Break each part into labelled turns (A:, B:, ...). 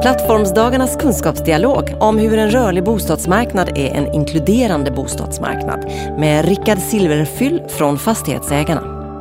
A: Plattformsdagarnas kunskapsdialog om hur en rörlig bostadsmarknad är en inkluderande bostadsmarknad med Rickard Silverfyll från Fastighetsägarna.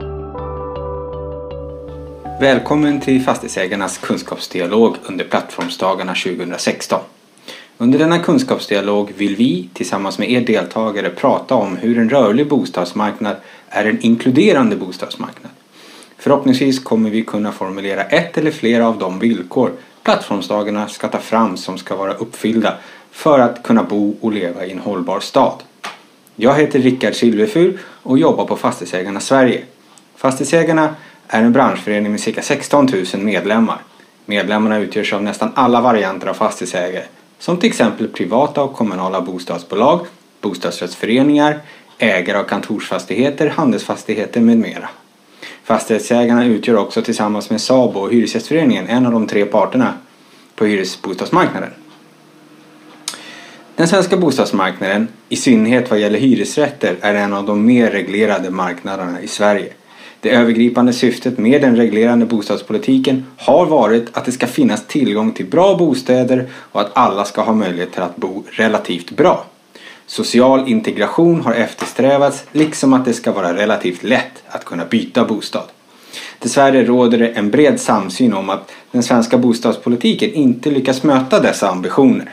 B: Välkommen till Fastighetsägarnas kunskapsdialog under Plattformsdagarna 2016. Under denna kunskapsdialog vill vi tillsammans med er deltagare prata om hur en rörlig bostadsmarknad är en inkluderande bostadsmarknad. Förhoppningsvis kommer vi kunna formulera ett eller flera av de villkor Plattformsdagarna ska ta fram som ska vara uppfyllda för att kunna bo och leva i en hållbar stad. Jag heter Rickard Silverfyll och jobbar på Fastighetsägarna Sverige. Fastighetsägarna är en branschförening med cirka 16 000 medlemmar. Medlemmarna utgörs av nästan alla varianter av fastighetsägare, som till exempel privata och kommunala bostadsbolag, bostadsrättsföreningar, ägare av kontorsfastigheter, handelsfastigheter med mera. Fastighetsägarna utgör också tillsammans med SABO och Hyresgästföreningen en av de tre parterna på hyresbostadsmarknaden. Den svenska bostadsmarknaden, i synnerhet vad gäller hyresrätter, är en av de mer reglerade marknaderna i Sverige. Det övergripande syftet med den reglerande bostadspolitiken har varit att det ska finnas tillgång till bra bostäder och att alla ska ha möjlighet att bo relativt bra. Social integration har eftersträvats, liksom att det ska vara relativt lätt att kunna byta bostad. Dessvärre råder det en bred samsyn om att den svenska bostadspolitiken inte lyckas möta dessa ambitioner.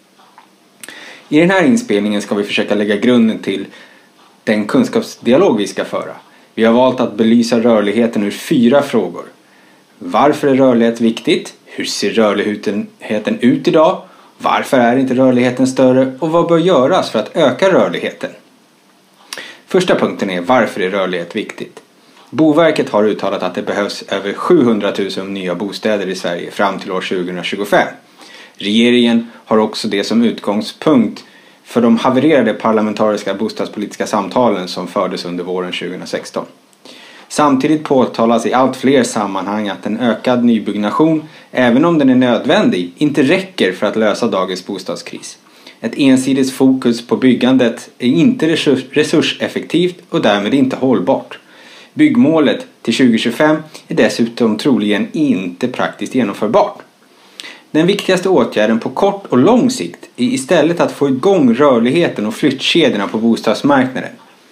B: I den här inspelningen ska vi försöka lägga grunden till den kunskapsdialog vi ska föra. Vi har valt att belysa rörligheten ur 4 frågor. Varför är rörlighet viktigt? Hur ser rörligheten ut idag? Varför är inte rörligheten större? Och vad bör göras för att öka rörligheten? Första punkten är: varför är rörlighet viktigt? Boverket har uttalat att det behövs över 700 000 nya bostäder i Sverige fram till år 2025. Regeringen har också det som utgångspunkt för de havererade parlamentariska bostadspolitiska samtalen som fördes under våren 2016. Samtidigt påtalas i allt fler sammanhang att en ökad nybyggnation, även om den är nödvändig, inte räcker för att lösa dagens bostadskris. Ett ensidigt fokus på byggandet är inte resurseffektivt och därmed inte hållbart. Byggmålet till 2025 är dessutom troligen inte praktiskt genomförbart. Den viktigaste åtgärden på kort och lång sikt är istället att få igång rörligheten och flyttkedjorna på bostadsmarknaden.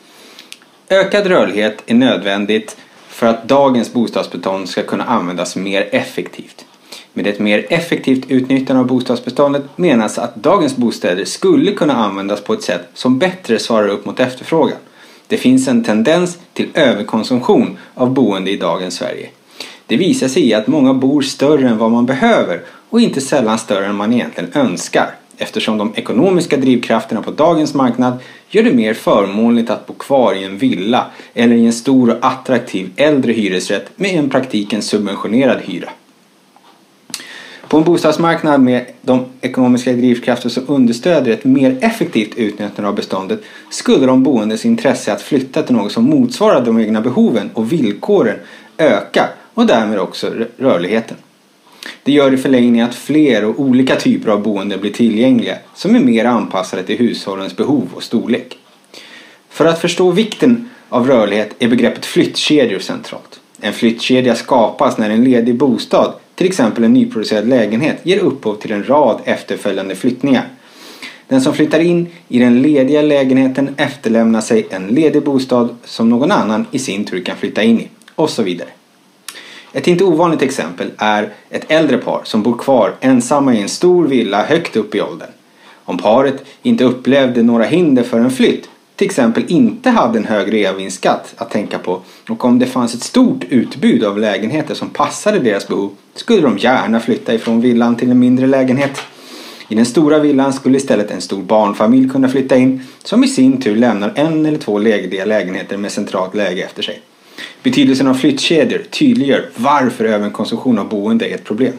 B: Ökad rörlighet är nödvändigt för att dagens bostadsbestånd ska kunna användas mer effektivt. Med ett mer effektivt utnyttjande av bostadsbeståndet menas att dagens bostäder skulle kunna användas på ett sätt som bättre svarar upp mot efterfrågan. Det finns en tendens till överkonsumtion av boende i dagens Sverige. Det visar sig i att många bor större än vad man behöver och inte sällan större än man egentligen önskar, eftersom de ekonomiska drivkrafterna på dagens marknad gör det mer förmånligt att bo kvar i en villa eller i en stor och attraktiv äldre hyresrätt med en praktiken subventionerad hyra. På en bostadsmarknad med de ekonomiska drivkrafter som understöder ett mer effektivt utnyttjande av beståndet skulle de boendes intresse att flytta till något som motsvarar de egna behoven och villkoren öka och därmed också rörligheten. Det gör i förlängningen att fler och olika typer av boende blir tillgängliga som är mer anpassade till hushållens behov och storlek. För att förstå vikten av rörlighet är begreppet flyttkedjor centralt. En flyttkedja skapas när en ledig bostad, till exempel en nyproducerad lägenhet, ger upphov till en rad efterföljande flyttningar. Den som flyttar in i den lediga lägenheten efterlämnar sig en ledig bostad som någon annan i sin tur kan flytta in i, och så vidare. Ett inte ovanligt exempel är ett äldre par som bor kvar ensamma i en stor villa högt upp i åldern. Om paret inte upplevde några hinder för en flytt, till exempel inte hade en hög reavinstskatt att tänka på och om det fanns ett stort utbud av lägenheter som passade deras behov, skulle de gärna flytta ifrån villan till en mindre lägenhet. I den stora villan skulle istället en stor barnfamilj kunna flytta in, som i sin tur lämnar 1 eller 2 lediga lägenheter med centralt läge efter sig. Betydelsen av flyttkedjor tydliggör varför överkonsumtion av boende är ett problem.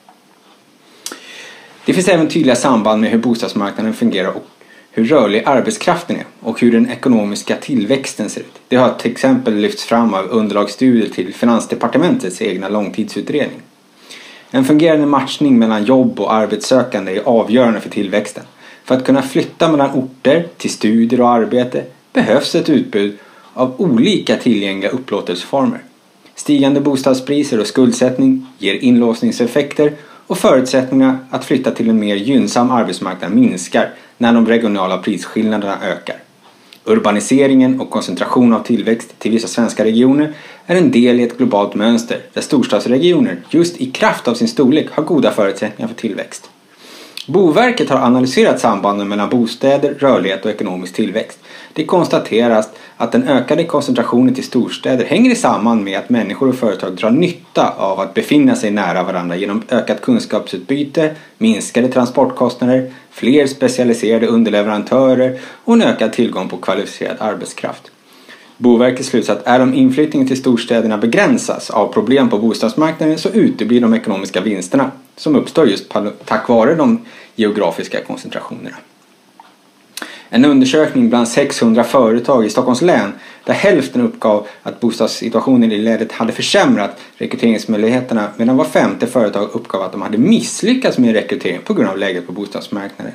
B: Det finns även tydliga samband med hur bostadsmarknaden fungerar och hur rörlig arbetskraften är och hur den ekonomiska tillväxten ser ut. Det har till exempel lyfts fram av underlagsstudier till Finansdepartementets egna långtidsutredning. En fungerande matchning mellan jobb och arbetssökande är avgörande för tillväxten. För att kunna flytta mellan orter till studier och arbete behövs ett utbud av olika tillgängliga upplåtelseformer. Stigande bostadspriser och skuldsättning ger inlåsningseffekter och förutsättningarna att flytta till en mer gynnsam arbetsmarknad minskar när de regionala prisskillnaderna ökar. Urbaniseringen och koncentration av tillväxt till vissa svenska regioner är en del i ett globalt mönster där storstadsregioner just i kraft av sin storlek har goda förutsättningar för tillväxt. Boverket har analyserat sambanden mellan bostäder, rörlighet och ekonomisk tillväxt. Det konstateras att den ökade koncentrationen till storstäder hänger samman med att människor och företag drar nytta av att befinna sig nära varandra genom ökat kunskapsutbyte, minskade transportkostnader, fler specialiserade underleverantörer och en ökad tillgång på kvalificerad arbetskraft. Boverkets slutsats är om inflyttningen till storstäderna begränsas av problem på bostadsmarknaden så uteblir de ekonomiska vinsterna som uppstår just tack vare de geografiska koncentrationerna. En undersökning bland 600 företag i Stockholms län där hälften uppgav att bostadssituationen i länet hade försämrat rekryteringsmöjligheterna medan var femte företag uppgav att de hade misslyckats med rekrytering på grund av läget på bostadsmarknaden.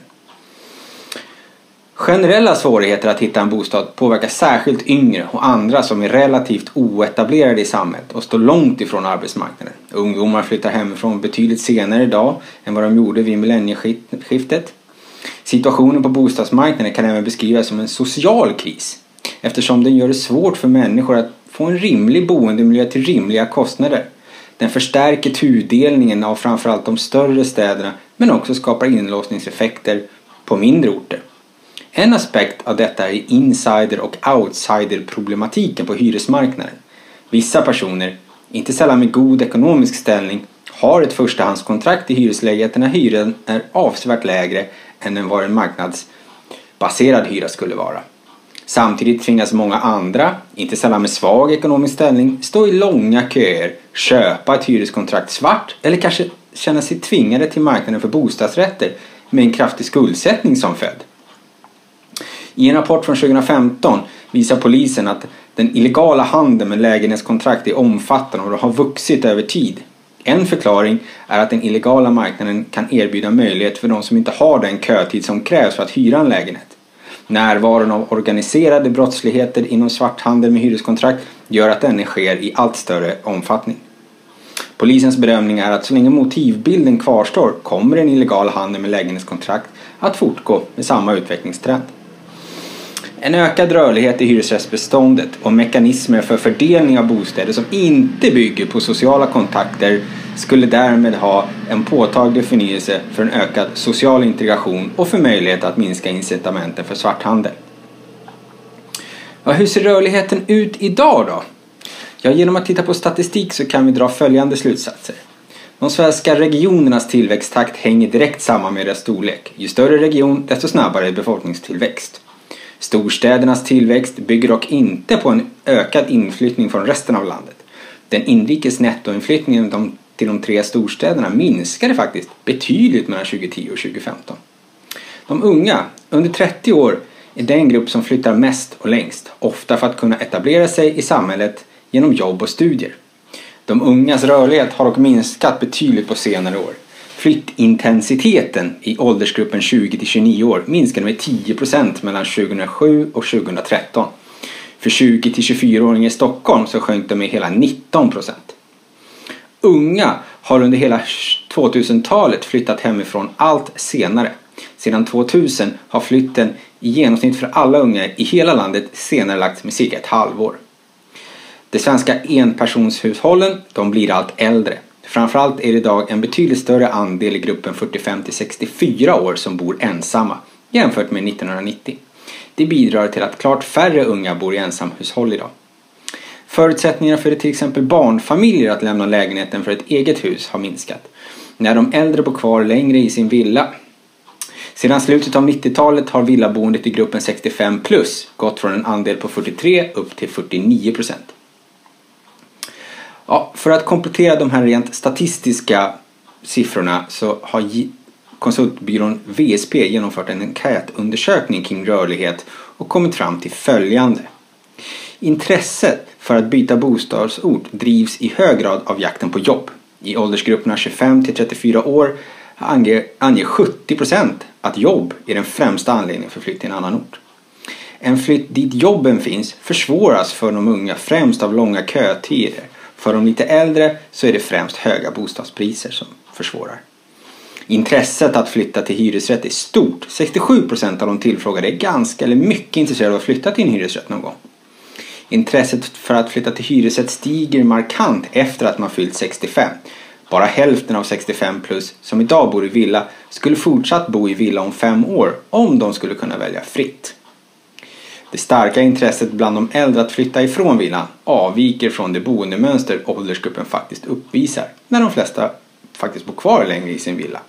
B: Generella svårigheter att hitta en bostad påverkar särskilt yngre och andra som är relativt oetablerade i samhället och står långt ifrån arbetsmarknaden. Ungdomar flyttar hemifrån betydligt senare idag än vad de gjorde vid millennieskiftet. Situationen på bostadsmarknaden kan även beskrivas som en social kris eftersom den gör det svårt för människor att få en rimlig boendemiljö till rimliga kostnader. Den förstärker tudelningen av framförallt de större städerna men också skapar inlåsningseffekter på mindre orter. En aspekt av detta är insider- och outsider-problematiken på hyresmarknaden. Vissa personer, inte sällan med god ekonomisk ställning, har ett förstahandskontrakt i hyreslägenheten när hyran är avsevärt lägre än vad en marknadsbaserad hyra skulle vara. Samtidigt tvingas många andra, inte sällan med svag ekonomisk ställning, stå i långa köer, köpa ett hyreskontrakt svart eller kanske känna sig tvingade till marknaden för bostadsrätter med en kraftig skuldsättning som följd. I en rapport från 2015 visar polisen att den illegala handeln med lägenhetskontrakt är omfattande och har vuxit över tid. En förklaring är att den illegala marknaden kan erbjuda möjlighet för de som inte har den kötid som krävs för att hyra en lägenhet. Närvaron av organiserade brottsligheter inom svarthandel med hyreskontrakt gör att den sker i allt större omfattning. Polisens bedömning är att så länge motivbilden kvarstår kommer en illegal handel med lägenhetskontrakt att fortgå med samma utvecklingstrend. En ökad rörlighet i hyresrättsbeståndet och mekanismer för fördelning av bostäder som inte bygger på sociala kontakter skulle därmed ha en påtaglig förnyelse för en ökad social integration och för möjlighet att minska incitamenten för svarthandel. Ja, hur ser rörligheten ut idag då? Ja, genom att titta på statistik så kan vi dra följande slutsatser. De svenska regionernas tillväxttakt hänger direkt samman med deras storlek. Ju större region, desto snabbare befolkningstillväxt. Storstädernas tillväxt bygger dock inte på en ökad inflyttning från resten av landet. Den inrikes nettoinflyttningen till de tre storstäderna minskade faktiskt betydligt mellan 2010 och 2015. De unga, under 30 år, är den grupp som flyttar mest och längst, ofta för att kunna etablera sig i samhället genom jobb och studier. De ungas rörlighet har dock minskat betydligt på senare år. Flyttintensiteten i åldersgruppen 20-29 år minskade med 10% mellan 2007 och 2013. För 20-24-åringar i Stockholm så sjönk det med hela 19%. Unga har under hela 2000-talet flyttat hemifrån allt senare. Sedan 2000 har flytten i genomsnitt för alla unga i hela landet senare lagts med cirka ett halvår. De svenska enpersonshushållen, de blir allt äldre. Framförallt är det idag en betydligt större andel i gruppen 45-64 år som bor ensamma jämfört med 1990. Det bidrar till att klart färre unga bor i ensamhushåll idag. Förutsättningarna för till exempel barnfamiljer att lämna lägenheten för ett eget hus har minskat. När de äldre bor kvar längre i sin villa. Sedan slutet av 90-talet har villaboendet i gruppen 65+ gått från en andel på 43 upp till 49%. Ja, för att komplettera de här rent statistiska siffrorna så har konsultbyrån VSP genomfört en enkätundersökning kring rörlighet och kommit fram till följande. Intresset för att byta bostadsort drivs i hög grad av jakten på jobb. I åldersgrupperna 25-34 år anger 70% att jobb är den främsta anledningen för flytt till en annan ort. En flytt dit jobben finns försvåras för de unga främst av långa kötider. För de lite äldre så är det främst höga bostadspriser som försvårar. Intresset att flytta till hyresrätt är stort. 67% av de tillfrågade är ganska eller mycket intresserade av att flytta till en hyresrätt någon gång. Intresset för att flytta till hyresrätt stiger markant efter att man fyllt 65. Bara hälften av 65 plus som idag bor i villa skulle fortsatt bo i villa om 5 år om de skulle kunna välja fritt. Det starka intresset bland de äldre att flytta ifrån villan avviker från det boendemönster åldersgruppen faktiskt uppvisar när de flesta faktiskt bor kvar längre i sin villa.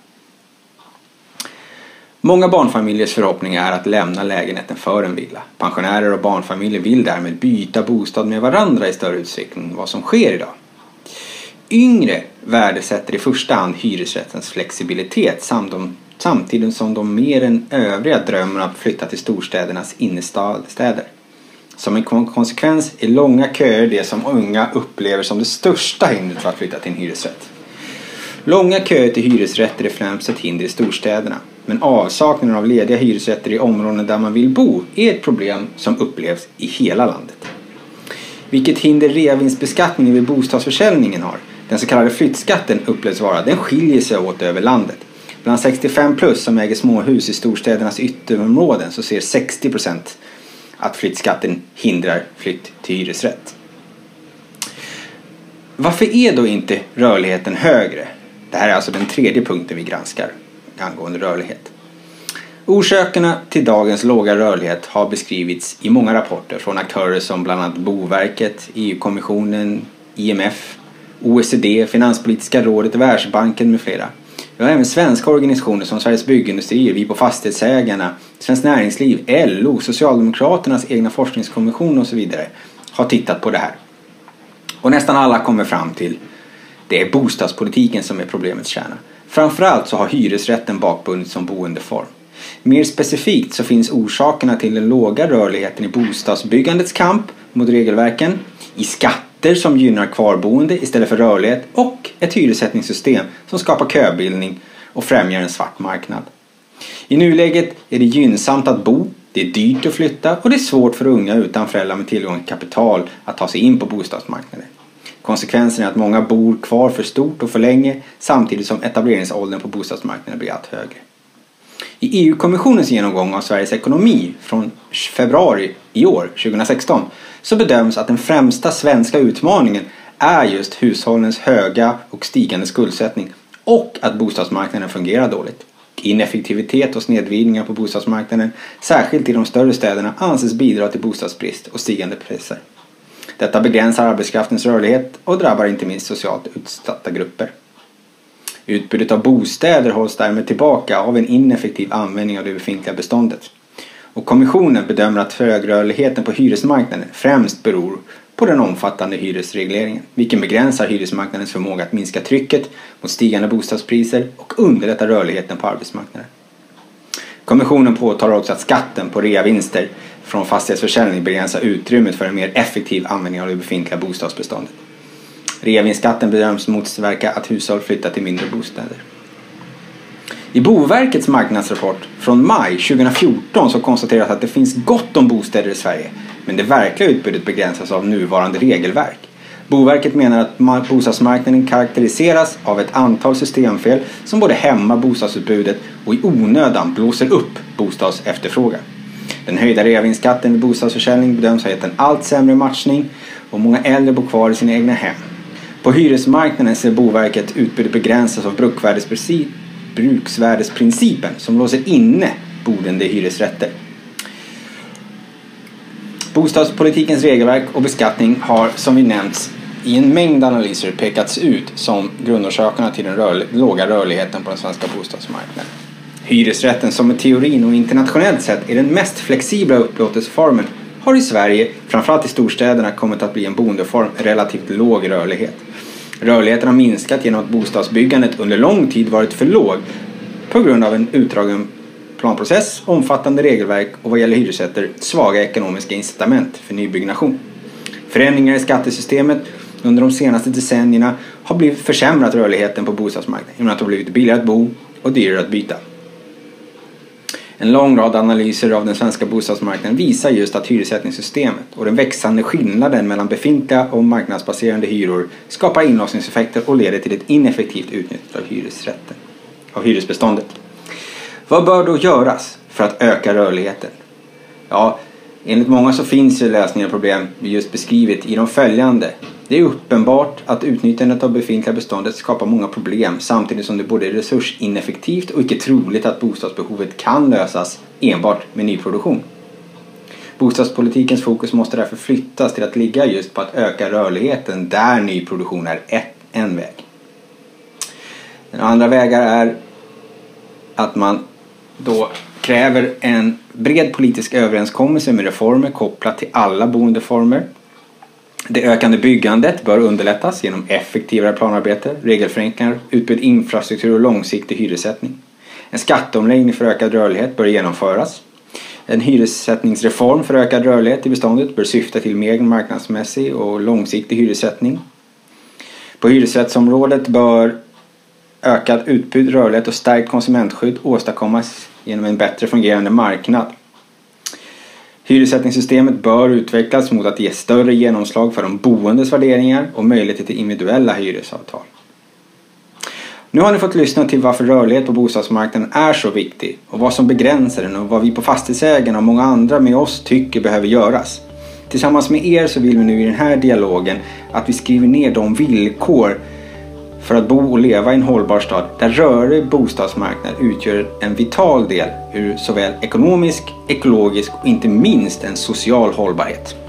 B: Många barnfamiljers förhoppning är att lämna lägenheten för en villa. Pensionärer och barnfamiljer vill därmed byta bostad med varandra i större utsträckning än vad som sker idag. Yngre värdesätter i första hand hyresrättens flexibilitet samtidigt som de mer än övriga drömmer att flytta till storstädernas innerstäder. Som en konsekvens är långa köer det som unga upplever som det största hindret för att flytta till en hyresrätt. Långa köer till hyresrätter är främst ett hinder i storstäderna, men avsaknaden av lediga hyresrätter i områden där man vill bo är ett problem som upplevs i hela landet. Vilket hinder reavinstbeskattningen vid bostadsförsäljningen har, den så kallade flyttskatten, upplevs vara, den skiljer sig åt över landet. Bland 65 plus som äger småhus i storstädernas ytterområden så ser 60% att flyttskatten hindrar flytt till hyresrätt. Varför är då inte rörligheten högre? Det här är alltså den tredje punkten vi granskar angående rörlighet. Orsakerna till dagens låga rörlighet har beskrivits i många rapporter från aktörer som bland annat Boverket, EU-kommissionen, IMF, OECD, Finanspolitiska rådet, Världsbanken med flera. Vi har även svenska organisationer som Sveriges Byggindustrier, Vi på Fastighetsägarna, Svenskt Näringsliv, LO, Socialdemokraternas egna forskningskommission och så vidare har tittat på det här. Och nästan alla kommer fram till det är bostadspolitiken som är problemets kärna. Framförallt så har hyresrätten bakbundits som boendeform. Mer specifikt så finns orsakerna till den låga rörligheten i bostadsbyggandets kamp mot regelverken, i skatter som gynnar kvarboende istället för rörlighet och ett hyressättningssystem som skapar köbildning och främjar en svart marknad. I nuläget är det gynnsamt att bo, det är dyrt att flytta och det är svårt för unga utan föräldrar med tillgång till kapital att ta sig in på bostadsmarknaden. Konsekvensen är att många bor kvar för stort och för länge samtidigt som etableringsåldern på bostadsmarknaden blir allt högre. I EU-kommissionens genomgång av Sveriges ekonomi från februari i år, 2016, så bedöms att den främsta svenska utmaningen är just hushållens höga och stigande skuldsättning och att bostadsmarknaden fungerar dåligt. Ineffektivitet och snedvridningar på bostadsmarknaden, särskilt i de större städerna, anses bidra till bostadsbrist och stigande priser. Detta begränsar arbetskraftens rörlighet och drabbar inte minst socialt utsatta grupper. Utbudet av bostäder hålls därmed tillbaka av en ineffektiv användning av det befintliga beståndet. Och kommissionen bedömer att högrörligheten på hyresmarknaden främst beror på den omfattande hyresregleringen, vilken begränsar hyresmarknadens förmåga att minska trycket mot stigande bostadspriser och underlätta rörligheten på arbetsmarknaden. Kommissionen påtalar också att skatten på reavinster från fastighetsförsäljning begränsar utrymmet för en mer effektiv användning av det befintliga bostadsbeståndet. Reavinstskatten bedöms motverka att hushåll flyttar till mindre bostäder. I Boverkets marknadsrapport från maj 2014 så konstateras att det finns gott om bostäder i Sverige, men det verkliga utbudet begränsas av nuvarande regelverk. Boverket menar att bostadsmarknaden karaktäriseras av ett antal systemfel som både hämmar bostadsutbudet och i onödan blåser upp bostadsefterfrågan. Den höjda reavinstskatten vid bostadsförsäljning bedöms ha gett en allt sämre matchning och många äldre bor kvar i sina egna hem. På hyresmarknaden ser Boverket utbudet begränsas av bruksvärdesprincipen som låser inne boende i hyresrätter. Bostadspolitikens regelverk och beskattning har, som vi nämnt, i en mängd analyser pekats ut som grundorsakerna till den låga rörligheten på den svenska bostadsmarknaden. Hyresrätten, som i teorin och internationellt sett är den mest flexibla upplåtelseformen, har i Sverige, framförallt i storstäderna, kommit att bli en boendeform med relativt låg rörlighet. Rörligheten har minskat genom att bostadsbyggandet under lång tid varit för låg på grund av en utdragen planprocess, omfattande regelverk och vad gäller hyresrätter svaga ekonomiska incitament för nybyggnation. Förändringar i skattesystemet under de senaste decennierna har blivit försämrat rörligheten på bostadsmarknaden genom att det har blivit billigare att bo och dyrare att byta. En lång rad analyser av den svenska bostadsmarknaden visar just att hyressättningssystemet och den växande skillnaden mellan befintliga och marknadsbaserade hyror skapar inlåsningseffekter och leder till ett ineffektivt utnyttjande av av hyresbeståndet. Vad bör då göras för att öka rörligheten? Ja, enligt många så finns det lösningar på problem vi just beskrivit i de följande. Det är uppenbart att utnyttjandet av befintliga beståndet skapar många problem samtidigt som det både är resursineffektivt och icke troligt att bostadsbehovet kan lösas enbart med nyproduktion. Bostadspolitikens fokus måste därför flyttas till att ligga just på att öka rörligheten där nyproduktion är en väg. Den andra vägar är att man då kräver en bred politisk överenskommelse med reformer kopplat till alla boendeformer. Det ökande byggandet bör underlättas genom effektivare planarbete, regelförenklingar, utbyggd infrastruktur och långsiktig hyressättning. En skatteomläggning för ökad rörlighet bör genomföras. En hyressättningsreform för ökad rörlighet i beståndet bör syfta till mer marknadsmässig och långsiktig hyressättning. På hyresrättsområdet bör ökad utbud, rörlighet och stärkt konsumentskydd åstadkommas genom en bättre fungerande marknad. Hyressättningssystemet bör utvecklas mot att ge större genomslag för de boendes värderingar och möjligheter till individuella hyresavtal. Nu har ni fått lyssna till varför rörlighet på bostadsmarknaden är så viktig och vad som begränsar den och vad vi på Fastighetsägarna och många andra med oss tycker behöver göras. Tillsammans med er så vill vi nu i den här dialogen att vi skriver ner de villkor för att bo och leva i en hållbar stad där rörlig bostadsmarknad utgör en vital del ur såväl ekonomisk, ekologisk och inte minst en social hållbarhet.